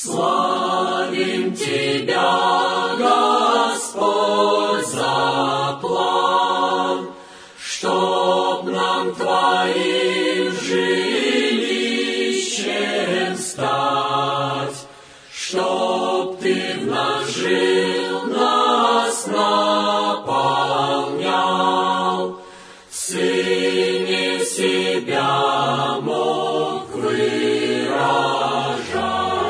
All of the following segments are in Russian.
Славим Тебя, Господь, за план, чтоб нам Твоим жилищем стать, чтоб Ты в нас жил, нас наполнял, в Сыне себя мог выражать.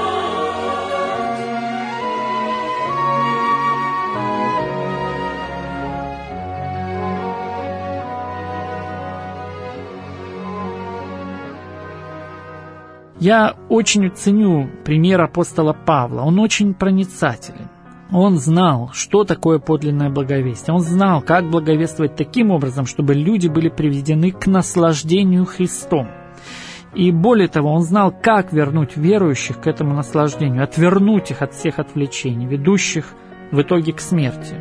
Я очень ценю пример апостола Павла. Он очень проницателен. Он знал, что такое подлинное благовестие. Он знал, как благовествовать таким образом, чтобы люди были приведены к наслаждению Христом. И более того, он знал, как вернуть верующих к этому наслаждению, отвернуть их от всех отвлечений, ведущих в итоге к смерти.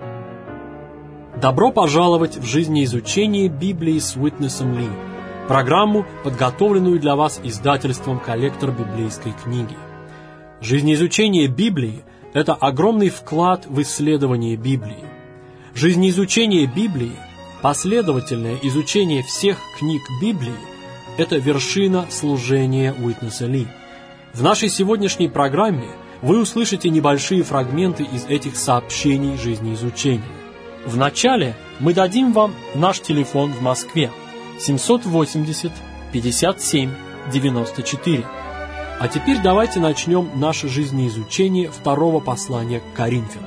Добро пожаловать в жизнеизучение Библии с Уитнесом Ли, программу, подготовленную для вас издательством «Коллектор библейской книги». Жизнеизучение Библии – это огромный вклад в исследование Библии. Жизнеизучение Библии, последовательное изучение всех книг Библии – это вершина служения Уитнеса Ли. В нашей сегодняшней программе вы услышите небольшие фрагменты из этих сообщений жизнеизучения. Вначале мы дадим вам наш телефон в Москве 780 57 94. А теперь давайте начнем наше жизнеизучение второго послания к Коринфянам.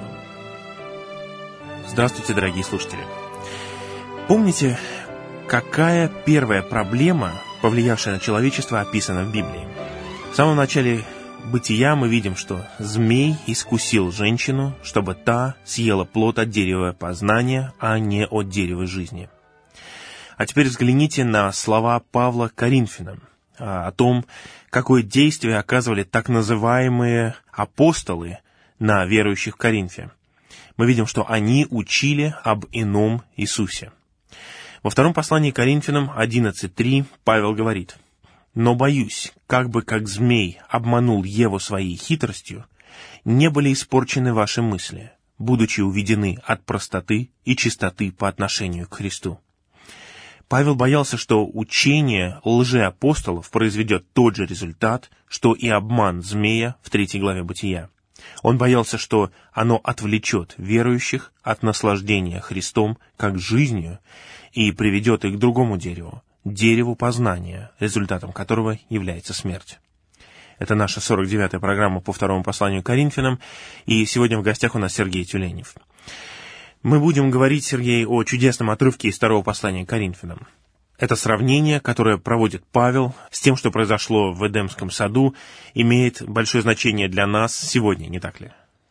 Здравствуйте, дорогие слушатели. Помните, какая первая проблема, повлиявшая на человечество, описана в Библии? В самом начале Бытия мы видим, что змей искусил женщину, чтобы та съела плод от дерева познания, а не от дерева жизни. А теперь взгляните на слова Павла к Коринфянам о том, какое действие оказывали так называемые апостолы на верующих в Коринфе. Мы видим, что они учили об ином Иисусе. Во втором послании к Коринфянам 11:3 Павел говорит: «Но боюсь, как бы как змей обманул Еву своей хитростью, не были испорчены ваши мысли, будучи уведены от простоты и чистоты по отношению к Христу». Павел боялся, что учение лжеапостолов произведет тот же результат, что и обман змея в 3 главе Бытия. Он боялся, что оно отвлечет верующих от наслаждения Христом как жизнью и приведет их к другому дереву, дереву познания, результатом которого является смерть. Это наша 49-я программа по второму посланию к Коринфянам, и сегодня в гостях у нас Сергей Тюленев. Мы будем говорить, Сергей, о чудесном отрывке из второго послания к Коринфянам. Это сравнение, которое проводит Павел с тем, что произошло в Эдемском саду, имеет большое значение для нас сегодня, не так ли?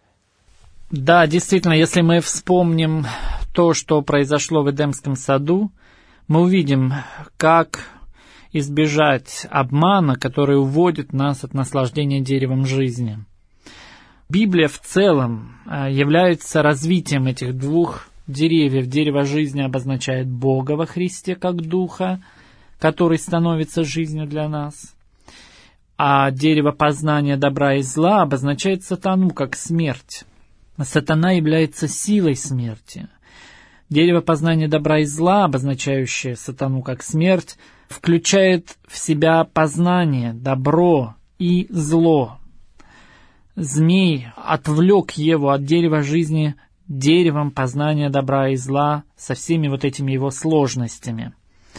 Да, действительно, если мы вспомним то, что произошло в Эдемском саду, мы увидим, как избежать обмана, который уводит нас от наслаждения деревом жизни. Библия в целом является развитием этих двух деревьев. Дерево жизни обозначает Бога во Христе как Духа, который становится жизнью для нас. А дерево познания добра и зла обозначает сатану как смерть. Сатана является силой смерти. Дерево познания добра и зла, обозначающее сатану как смерть, включает в себя познание, добро и зло. Змей отвлек Еву от дерева жизни деревом познания добра и зла со всеми вот этими его сложностями.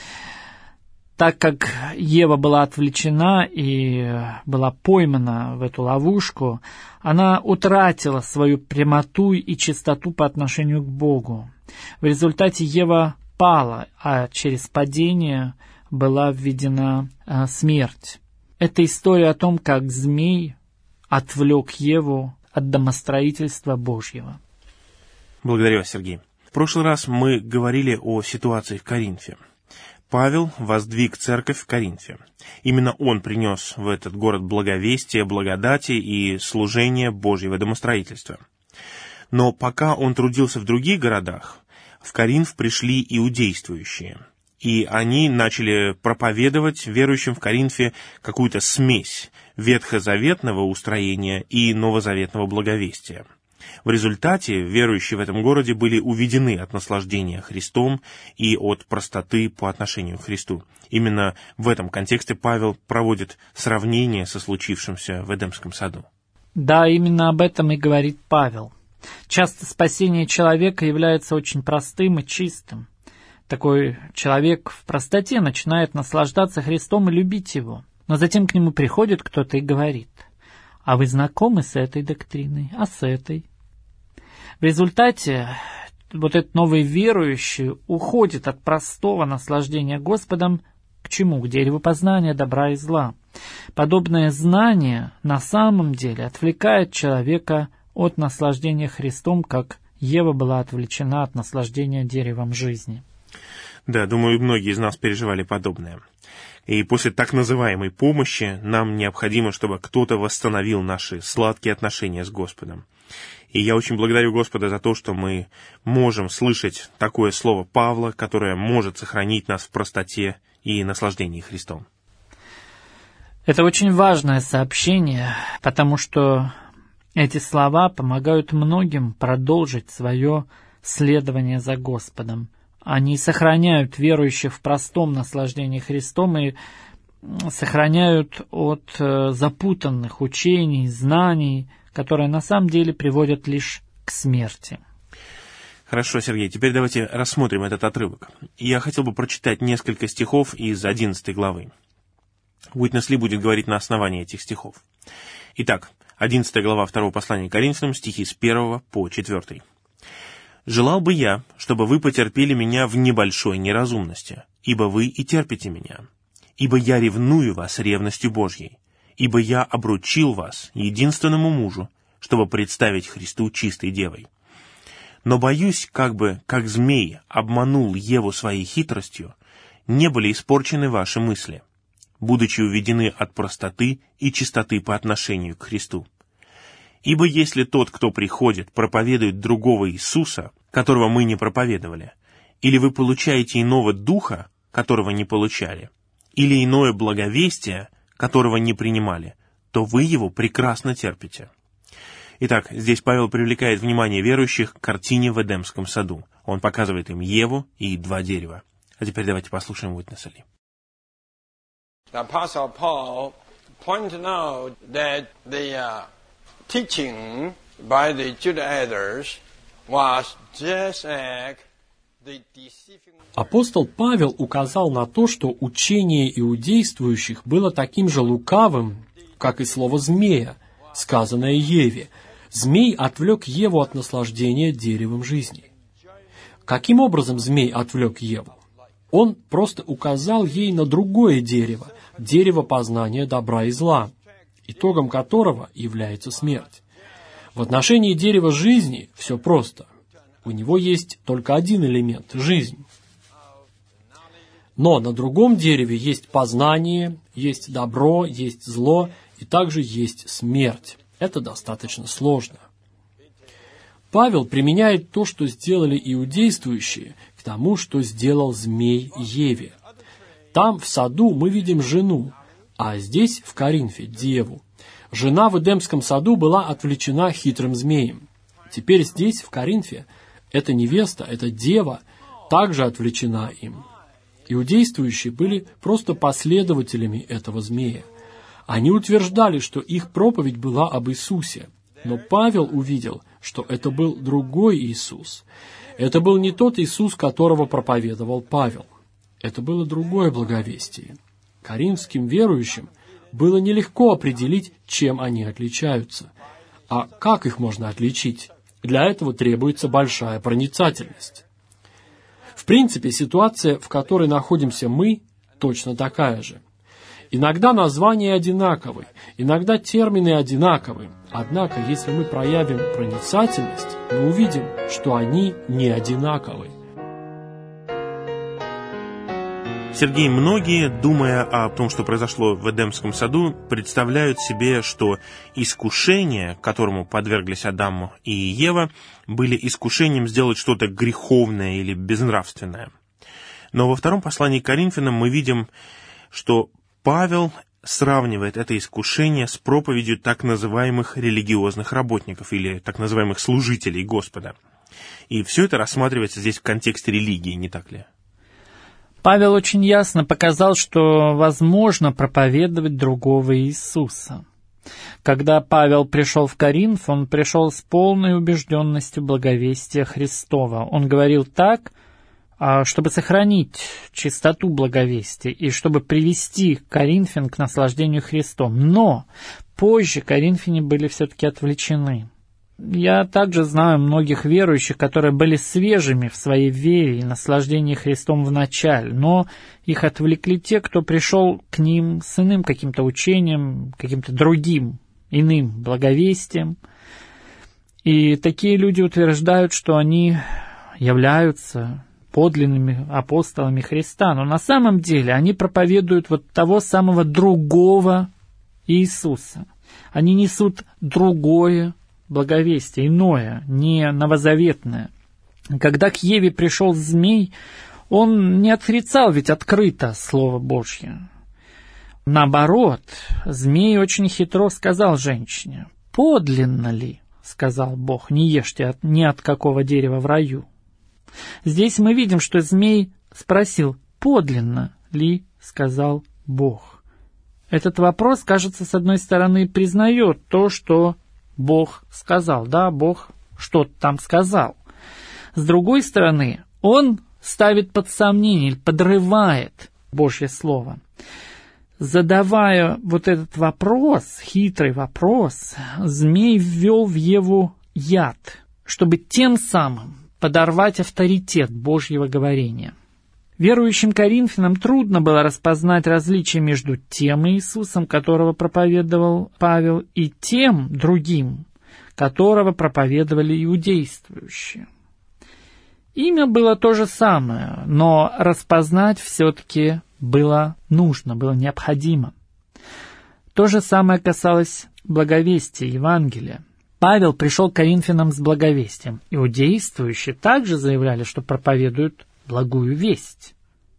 Так как Ева была отвлечена и была поймана в эту ловушку, она утратила свою прямоту и чистоту по отношению к Богу. В результате Ева пала, а через падение была введена смерть. Это история о том, как змей отвлек Еву от домостроительства Божьего. Благодарю вас, Сергей. В прошлый раз мы говорили о ситуации в Коринфе. Павел воздвиг церковь в Коринфе. Именно он принес в этот город благовестие, благодати и служение Божьего домостроительства. Но пока он трудился в других городах, в Коринф пришли иудействующие. И они начали проповедовать верующим в Коринфе какую-то смесь ветхозаветного устроения и новозаветного благовестия. В результате верующие в этом городе были уведены от наслаждения Христом и от простоты по отношению к Христу. Именно в этом контексте Павел проводит сравнение со случившимся в Эдемском саду. Да, именно об этом и говорит Павел. Часто спасение человека является очень простым и чистым. Такой человек в простоте начинает наслаждаться Христом и любить Его. Но затем к нему приходит кто-то и говорит: «А вы знакомы с этой доктриной, а с этой?» В результате вот этот новый верующий уходит от простого наслаждения Господом к чему? К дереву познания добра и зла. Подобное знание на самом деле отвлекает человека от наслаждения Христом, как Ева была отвлечена от наслаждения деревом жизни. Да, думаю, многие из нас переживали подобное. И после так называемой помощи нам необходимо, чтобы кто-то восстановил наши сладкие отношения с Господом. И я очень благодарю Господа за то, что мы можем слышать такое слово Павла, которое может сохранить нас в простоте и наслаждении Христом. Это очень важное сообщение, потому что эти слова помогают многим продолжить свое следование за Господом. Они сохраняют верующих в простом наслаждении Христом и сохраняют от запутанных учений, знаний, которые на самом деле приводят лишь к смерти. Хорошо, Сергей, теперь давайте рассмотрим этот отрывок. Я хотел бы прочитать несколько стихов из 11 главы. Уитнес Ли будет говорить на основании этих стихов. Итак, 11 глава 2 послания к Коринфянам, стихи с 1 по 4. «Желал бы я, чтобы вы потерпели меня в небольшой неразумности, ибо вы и терпите меня. Ибо я ревную вас ревностью Божьей, ибо я обручил вас единственному мужу, чтобы представить Христу чистой девой. Но боюсь, как змей обманул Еву своей хитростью, не были испорчены ваши мысли, будучи уведены от простоты и чистоты по отношению к Христу. Ибо если тот, кто приходит, проповедует другого Иисуса, которого мы не проповедовали, или вы получаете иного духа, которого не получали, или иное благовестие, которого не принимали, то вы его прекрасно терпите». Итак, здесь Павел привлекает внимание верующих к картине в Эдемском саду. Он показывает им Еву и два дерева. А теперь давайте послушаем Уитнеса Ли. The Apostle Paul pointed out that the teaching by the Judaizers was just like the deceiving... Апостол Павел указал на то, что учение иудействующих было таким же лукавым, как и слово «змея», сказанное Еве. Змей отвлек Еву от наслаждения деревом жизни. Каким образом змей отвлек Еву? Он просто указал ей на другое дерево, дерево познания добра и зла, итогом которого является смерть. В отношении дерева жизни все просто. У него есть только один элемент – жизнь. Но на другом дереве есть познание, есть добро, есть зло, и также есть смерть. Это достаточно сложно. Павел применяет то, что сделали иудействующие, к тому, что сделал змей Еве. Там, в саду, мы видим жену, а здесь, в Коринфе, деву. Жена в Эдемском саду была отвлечена хитрым змеем. Теперь здесь, в Коринфе, эта невеста, эта дева, также отвлечена им. Иудействующие были просто последователями этого змея. Они утверждали, что их проповедь была об Иисусе, но Павел увидел, что это был другой Иисус. Это был не тот Иисус, которого проповедовал Павел. Это было другое благовестие. Коринфским верующим было нелегко определить, чем они отличаются. А как их можно отличить? Для этого требуется большая проницательность. В принципе, ситуация, в которой находимся мы, точно такая же. Иногда названия одинаковы, иногда термины одинаковы. Однако, если мы проявим проницательность, мы увидим, что они не одинаковы. Сергей, многие, думая о том, что произошло в Эдемском саду, представляют себе, что искушения, которому подверглись Адам и Ева, были искушением сделать что-то греховное или безнравственное. Но во втором послании к Коринфянам мы видим, что Павел сравнивает это искушение с проповедью так называемых религиозных работников или так называемых служителей Господа. И все это рассматривается здесь в контексте религии, не так ли? Павел очень ясно показал, что возможно проповедовать другого Иисуса. Когда Павел пришел в Коринф, он пришел с полной убежденностью благовестия Христова. Он говорил так, чтобы сохранить чистоту благовестия и чтобы привести коринфян к наслаждению Христом. Но позже коринфяне были все-таки отвлечены. Я также знаю многих верующих, которые были свежими в своей вере и наслаждении Христом в начале, но их отвлекли те, кто пришел к ним с иным каким-то учением, каким-то другим, иным благовестием. И такие люди утверждают, что они являются подлинными апостолами Христа, но на самом деле они проповедуют вот того самого другого Иисуса. Они несут другое благовестие, иное, не новозаветное. Когда к Еве пришел змей, он не отрицал ведь открыто Слово Божье. Наоборот, змей очень хитро сказал женщине: «Подлинно ли, — сказал Бог, — не ешьте ни от какого дерева в раю». Здесь мы видим, что змей спросил: «Подлинно ли, — сказал Бог». Этот вопрос, кажется, с одной стороны признает то, что Бог сказал. Да, Бог что-то там сказал. С другой стороны, он ставит под сомнение, подрывает Божье Слово. Задавая вот этот вопрос, хитрый вопрос, змей ввел в Еву яд, чтобы тем самым подорвать авторитет Божьего говорения. Верующим коринфянам трудно было распознать различие между тем Иисусом, которого проповедовал Павел, и тем другим, которого проповедовали иудействующие. Имя было то же самое, но распознать все-таки было нужно, было необходимо. То же самое касалось благовестия Евангелия. Павел пришел к коринфянам с благовестием. Иудействующие также заявляли, что проповедуют благую весть.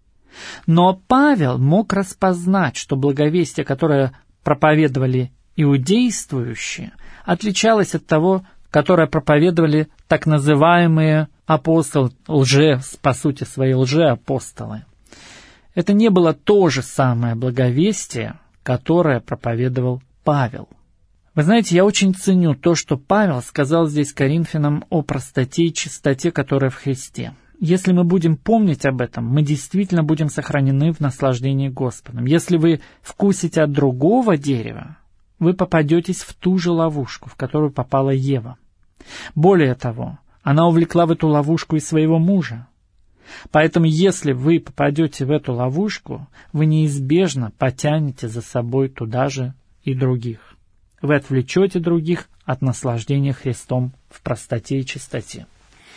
Но Павел мог распознать, что благовестие, которое проповедовали иудействующие, отличалось от того, которое проповедовали так называемые апостолы, по сути своей лжеапостолы. Это не было то же самое благовестие, которое проповедовал Павел. Вы знаете, я очень ценю то, что Павел сказал здесь коринфянам о простоте и чистоте, которая в Христе. Если мы будем помнить об этом, мы действительно будем сохранены в наслаждении Господом. Если вы вкусите от другого дерева, вы попадетесь в ту же ловушку, в которую попала Ева. Более того, она увлекла в эту ловушку и своего мужа. Поэтому, если вы попадете в эту ловушку, вы неизбежно потянете за собой туда же и других. Вы отвлечете других от наслаждения Христом в простоте и чистоте.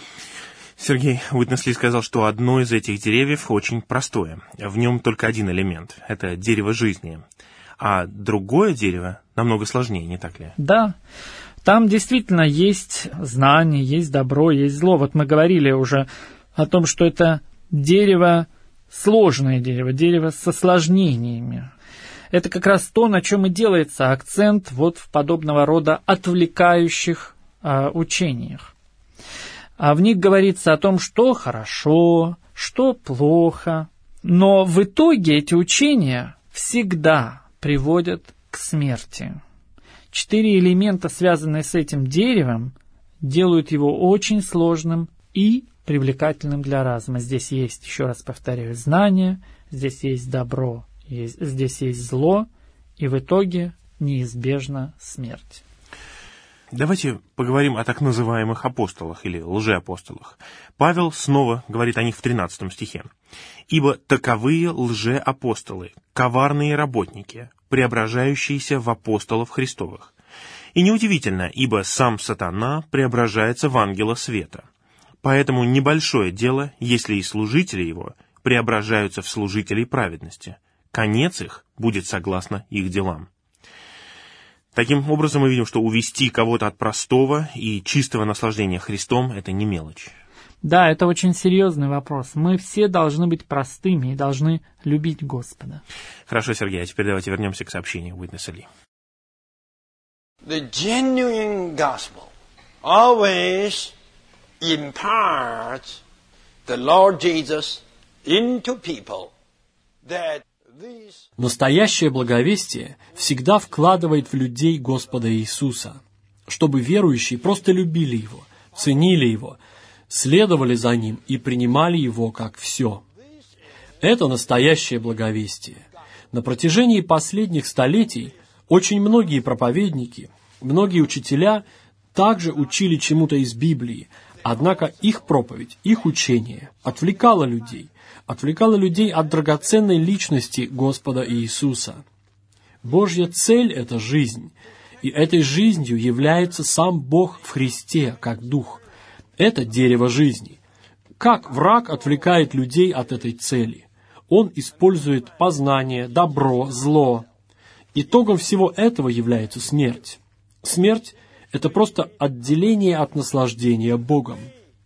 Сергей Уитнес-Ли сказал, что одно из этих деревьев очень простое. В нем только один элемент – это дерево жизни. А другое дерево намного сложнее, не так ли? Да, там действительно есть знание, есть добро, есть зло. Вот мы говорили уже о том, что это дерево, сложное дерево с осложнениями. Это как раз то, на чем и делается акцент вот в подобного рода отвлекающих учениях. В них говорится о том, что хорошо, что плохо. Но в итоге эти учения всегда приводят к смерти. 4 элемента, связанные с этим деревом, делают его очень сложным и привлекательным для разума. Здесь есть, еще раз повторяю, знание, здесь есть добро, здесь есть зло, и в итоге неизбежна смерть. Давайте поговорим о так называемых апостолах или лжеапостолах. Павел снова говорит о них в 13 стихе. «Ибо таковые лжеапостолы, коварные работники, преображающиеся в апостолов Христовых. И неудивительно, ибо сам сатана преображается в ангела света. Поэтому небольшое дело, если и служители его преображаются в служителей праведности. Конец их будет согласно их делам». Таким образом, мы видим, что увести кого-то от простого и чистого наслаждения Христом – это не мелочь. Да, это очень серьезный вопрос. Мы все должны быть простыми и должны любить Господа. Хорошо, Сергей, а теперь давайте вернемся к сообщению Уитнеса Ли. The genuine gospel always imparts the Lord Jesus into people that these... Настоящее благовестие всегда вкладывает в людей Господа Иисуса, чтобы верующие просто любили Его, ценили Его, следовали за Ним и принимали Его как все. Это настоящее благовестие. На протяжении последних столетий очень многие проповедники, многие учителя также учили чему-то из Библии, однако их проповедь, их учение отвлекало людей от драгоценной личности Господа Иисуса. Божья цель – это жизнь, и этой жизнью является сам Бог в Христе, как Дух. Это дерево жизни. Как враг отвлекает людей от этой цели? Он использует познание, добро, зло. Итогом всего этого является смерть. Смерть – это просто отделение от наслаждения Богом.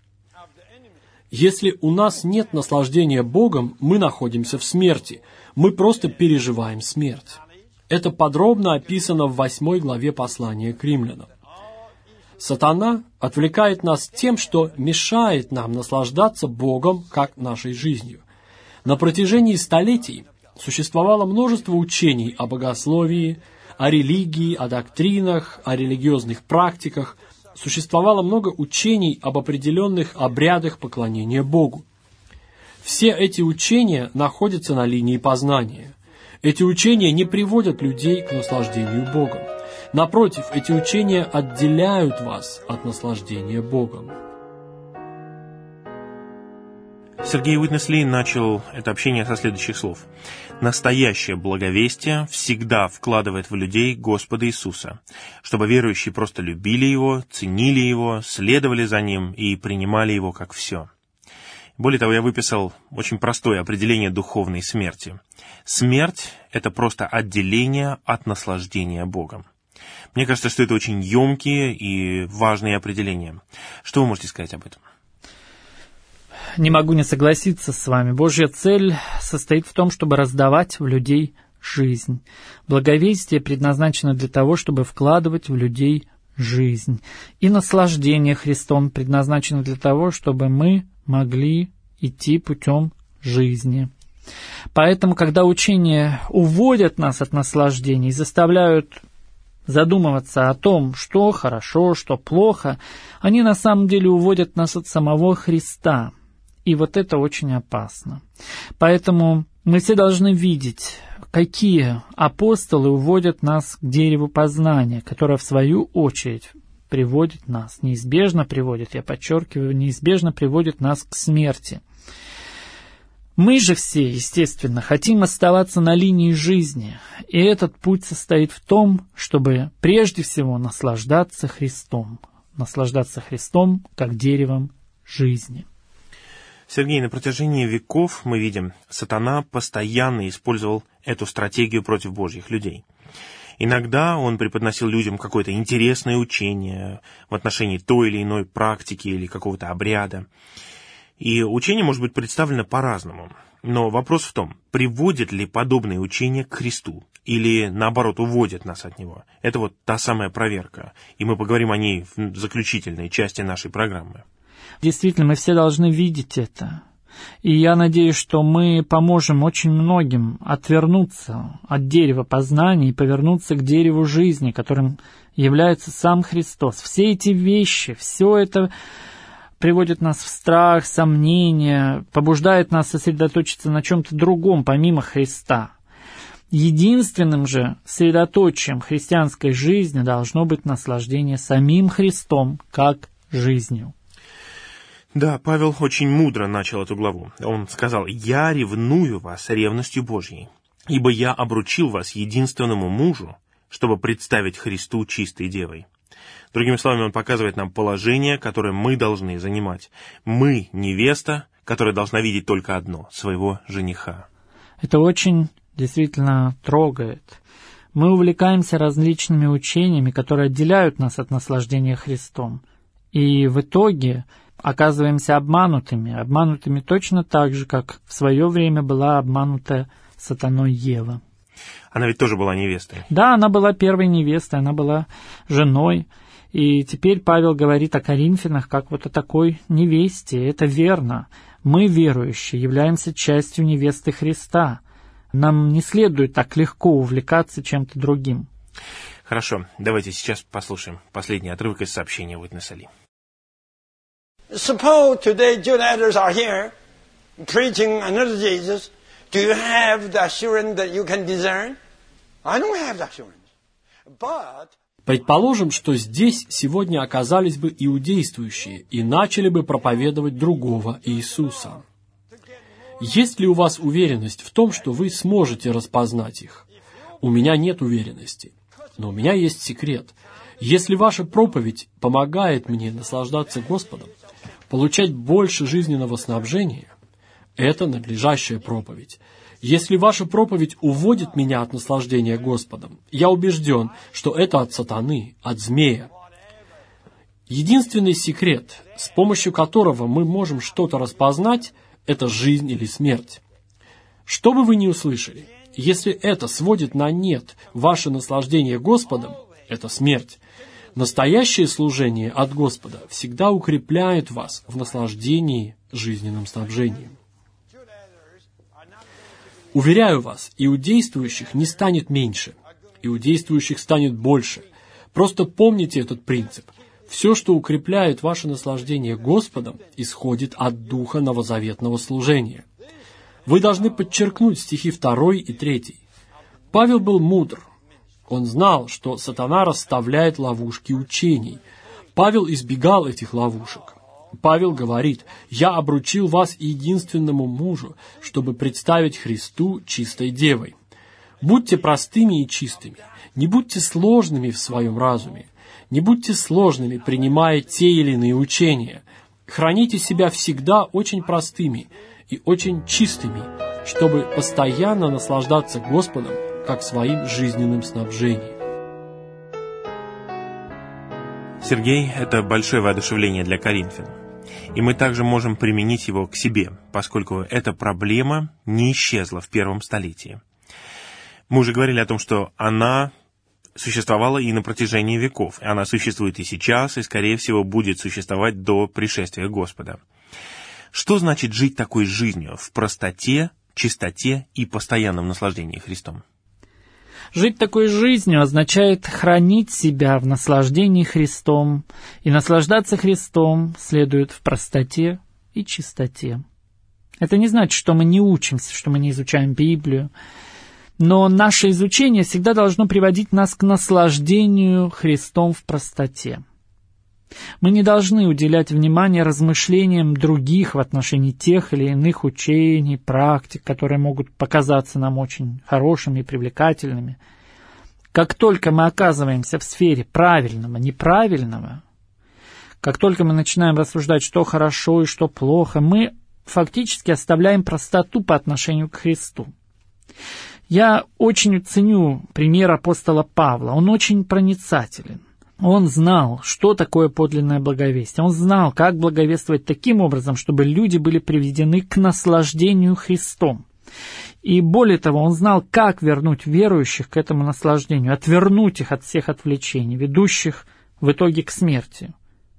Если у нас нет наслаждения Богом, мы находимся в смерти. Мы просто переживаем смерть. Это подробно описано в 8 главе послания к римлянам. Сатана отвлекает нас тем, что мешает нам наслаждаться Богом как нашей жизнью. На протяжении столетий существовало множество учений о богословии, о религии, о доктринах, о религиозных практиках. Существовало много учений об определенных обрядах поклонения Богу. Все эти учения находятся на линии познания. Эти учения не приводят людей к наслаждению Богом. Напротив, эти учения отделяют вас от наслаждения Богом. Сергей Уитнес Ли начал это общение со следующих слов. «Настоящее благовестие всегда вкладывает в людей Господа Иисуса, чтобы верующие просто любили Его, ценили Его, следовали за Ним и принимали Его как все». Более того, я выписал очень простое определение духовной смерти. Смерть – это просто отделение от наслаждения Богом. Мне кажется, что это очень емкие и важные определения. Что вы можете сказать об этом? Не могу не согласиться с вами. Божья цель состоит в том, чтобы раздавать в людей жизнь. Благовестие предназначено для того, чтобы вкладывать в людей жизнь. И наслаждение Христом предназначено для того, чтобы мы могли идти путем жизни. Поэтому, когда учения уводят нас от наслаждения и заставляют задумываться о том, что хорошо, что плохо, они на самом деле уводят нас от самого Христа. И вот это очень опасно. Поэтому мы все должны видеть, какие апостолы уводят нас к дереву познания, которое в свою очередь приводит нас, неизбежно приводит, я подчеркиваю, неизбежно приводит нас к смерти. Мы же все, естественно, хотим оставаться на линии жизни, и этот путь состоит в том, чтобы прежде всего наслаждаться Христом как деревом жизни. Сергей, на протяжении веков мы видим, сатана постоянно использовал эту стратегию против Божьих людей. Иногда он преподносил людям какое-то интересное учение в отношении той или иной практики или какого-то обряда. И учение может быть представлено по-разному. Но вопрос в том, приводит ли подобное учение к Христу или, наоборот, уводит нас от Него. Это вот та самая проверка. И мы поговорим о ней в заключительной части нашей программы. Действительно, мы все должны видеть это. И я надеюсь, что мы поможем очень многим отвернуться от дерева познания и повернуться к дереву жизни, которым является сам Христос. Все эти вещи, все это приводит нас в страх, сомнения, побуждает нас сосредоточиться на чем-то другом, помимо Христа. Единственным же средоточием христианской жизни должно быть наслаждение самим Христом, как жизнью. Да, Павел очень мудро начал эту главу. Он сказал: «Я ревную вас ревностью Божьей, ибо я обручил вас единственному мужу, чтобы представить Христу чистой девой». Другими словами, он показывает нам положение, которое мы должны занимать. Мы невеста, которая должна видеть только одно — своего жениха. Это очень действительно трогает. Мы увлекаемся различными учениями, которые отделяют нас от наслаждения Христом. И в итоге оказываемся обманутыми точно так же, как в свое время была обманута сатаной Ева. Она ведь тоже была невестой. Да, она была первой невестой, она была женой. И теперь Павел говорит о Коринфянах как вот о такой невесте. Это верно. Мы, верующие, являемся частью невесты Христа. Нам не следует так легко увлекаться чем-то другим. Хорошо, давайте сейчас послушаем последний отрывок из сообщения Witness Lee. Suppose today Judaizers are here preaching another Jesus. Do you have the assurance that you can discern? I don't have the assurance. But Предположим, что здесь сегодня оказались бы иудействующие и начали бы проповедовать другого Иисуса. Есть ли у вас уверенность в том, что вы сможете распознать их? У меня нет уверенности, но у меня есть секрет. Если ваша проповедь помогает мне наслаждаться Господом, получать больше жизненного снабжения, это надлежащая проповедь. Если ваша проповедь уводит меня от наслаждения Господом, я убежден, что это от сатаны, от змея. Единственный секрет, с помощью которого мы можем что-то распознать, это жизнь или смерть. Что бы вы ни услышали, если это сводит на нет ваше наслаждение Господом, это смерть. Настоящее служение от Господа всегда укрепляет вас в наслаждении жизненным снабжением. Уверяю вас, иудействующих не станет меньше, иудействующих станет больше. Просто помните этот принцип. Все, что укрепляет ваше наслаждение Господом, исходит от духа новозаветного служения. Вы должны подчеркнуть стихи 2 и 3. Павел был мудр. Он знал, что сатана расставляет ловушки учений. Павел избегал этих ловушек. Павел говорит: «Я обручил вас единственному мужу, чтобы представить Христу чистой девой». Будьте простыми и чистыми, не будьте сложными в своем разуме, не будьте сложными, принимая те или иные учения. Храните себя всегда очень простыми и очень чистыми, чтобы постоянно наслаждаться Господом как своим жизненным снабжением. Сергей, это большое воодушевление для коринфян. И мы также можем применить его к себе, поскольку эта проблема не исчезла в первом столетии. Мы уже говорили о том, что она существовала и на протяжении веков. Она существует и сейчас, и, скорее всего, будет существовать до пришествия Господа. Что значит жить такой жизнью в простоте, чистоте и постоянном наслаждении Христом? Жить такой жизнью означает хранить себя в наслаждении Христом, и наслаждаться Христом следует в простоте и чистоте. Это не значит, что мы не учимся, что мы не изучаем Библию, но наше изучение всегда должно приводить нас к наслаждению Христом в простоте. Мы не должны уделять внимание размышлениям других в отношении тех или иных учений, практик, которые могут показаться нам очень хорошими и привлекательными. Как только мы оказываемся в сфере правильного, неправильного, как только мы начинаем рассуждать, что хорошо и что плохо, мы фактически оставляем простоту по отношению к Христу. Я очень ценю пример апостола Павла. Он очень проницателен. Он знал, что такое подлинное благовестие. Он знал, как благовествовать таким образом, чтобы люди были приведены к наслаждению Христом. И более того, он знал, как вернуть верующих к этому наслаждению, отвернуть их от всех отвлечений, ведущих в итоге к смерти.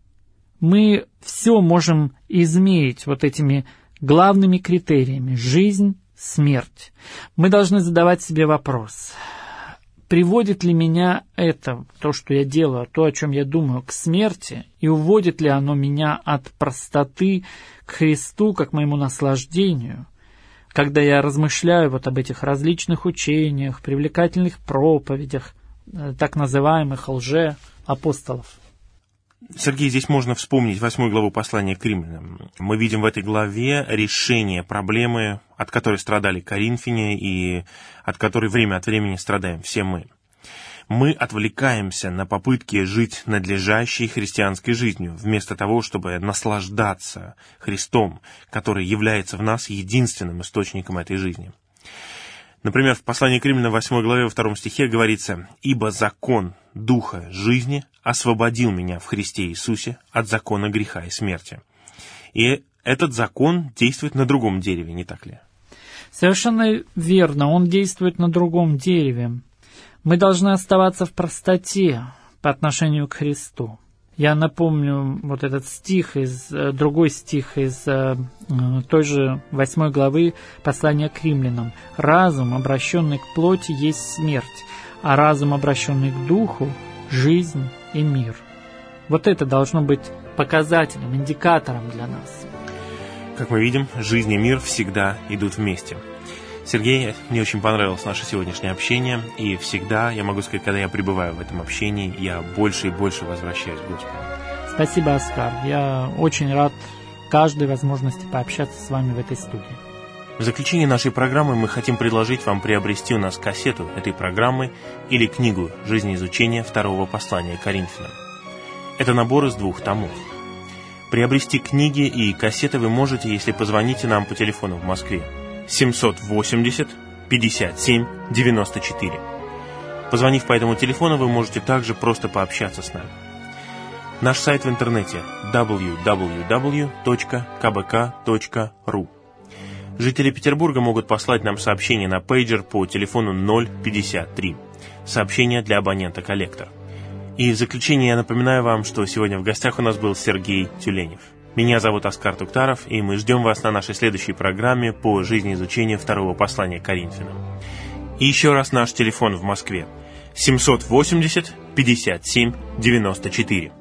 Мы все можем измерить вот этими главными критериями: жизнь, смерть. Мы должны задавать себе вопрос: приводит ли меня это, то, что я делаю, то, о чем я думаю, к смерти, и уводит ли оно меня от простоты к Христу, как моему наслаждению, когда я размышляю вот об этих различных учениях, привлекательных проповедях, так называемых лжеапостолов? Сергей, здесь можно вспомнить 8 главу послания к Римлянам. Мы видим в этой главе решение проблемы, от которой страдали коринфяне и от которой время от времени страдаем все мы. Мы отвлекаемся на попытки жить надлежащей христианской жизнью, вместо того, чтобы наслаждаться Христом, который является в нас единственным источником этой жизни. Например, в послании к Римлянам 8 главе во 2 стихе говорится: «Ибо закон Духа жизни освободил меня в Христе Иисусе от закона греха и смерти». И этот закон действует на другом дереве, не так ли? Совершенно верно, он действует на другом дереве. Мы должны оставаться в простоте по отношению к Христу. Я напомню вот этот другой стих из той же 8 главы послания к римлянам. «Разум, обращенный к плоти, есть смерть, а разум, обращенный к духу, жизнь и мир». Вот это должно быть показателем, индикатором для нас. Как мы видим, жизнь и мир всегда идут вместе. Сергей, мне очень понравилось наше сегодняшнее общение, и всегда, я могу сказать, когда я пребываю в этом общении, я больше и больше возвращаюсь к Господу. Спасибо, Оскар. Я очень рад каждой возможности пообщаться с вами в этой студии. В заключение нашей программы мы хотим предложить вам приобрести у нас кассету этой программы или книгу «Жизнеизучение второго послания к Коринфянам». Это набор из 2 томов. Приобрести книги и кассеты вы можете, если позвоните нам по телефону в Москве 780 57 94. Позвонив по этому телефону, вы можете также просто пообщаться с нами. Наш сайт в интернете www.kbk.ru. Жители Петербурга могут послать нам сообщение на пейджер по телефону 053. Сообщение для абонента-коллектор. И в заключение я напоминаю вам, что сегодня в гостях у нас был Сергей Тюленев. Меня зовут Оскар Туктаров, и мы ждем вас на нашей следующей программе по жизнеизучению второго послания к Коринфянам. И еще раз наш телефон в Москве 780 57 94.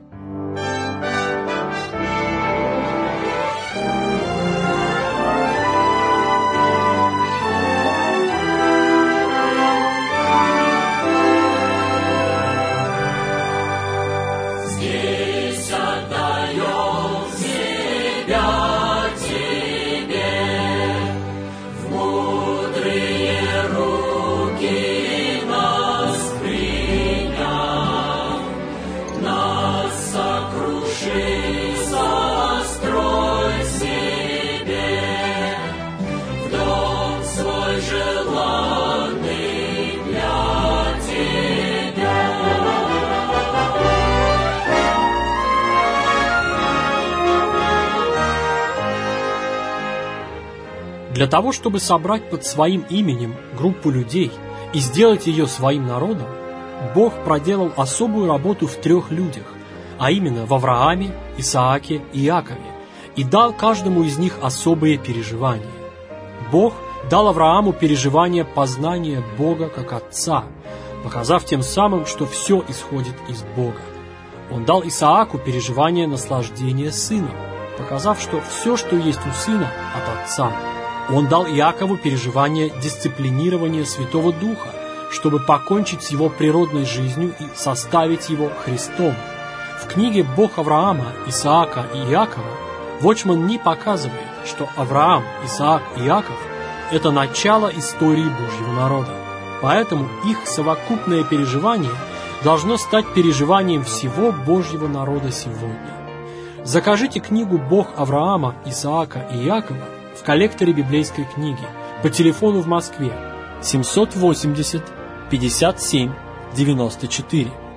Для того, чтобы собрать под своим именем группу людей и сделать ее своим народом, Бог проделал особую работу в 3 людях, а именно в Аврааме, Исааке и Иакове, и дал каждому из них особые переживания. Бог дал Аврааму переживание познания Бога как Отца, показав тем самым, что все исходит из Бога. Он дал Исааку переживание наслаждения сыном, показав, что все, что есть у сына, от Отца. Он дал Иакову переживание дисциплинирования Святого Духа, чтобы покончить с его природной жизнью и составить его Христом. В книге «Бог Авраама, Исаака и Иакова» Watchman Nee показывает, что Авраам, Исаак и Иаков – это начало истории Божьего народа. Поэтому их совокупное переживание должно стать переживанием всего Божьего народа сегодня. Закажите книгу «Бог Авраама, Исаака и Иакова» в коллекторе библейской книги по телефону в Москве 780 57 94.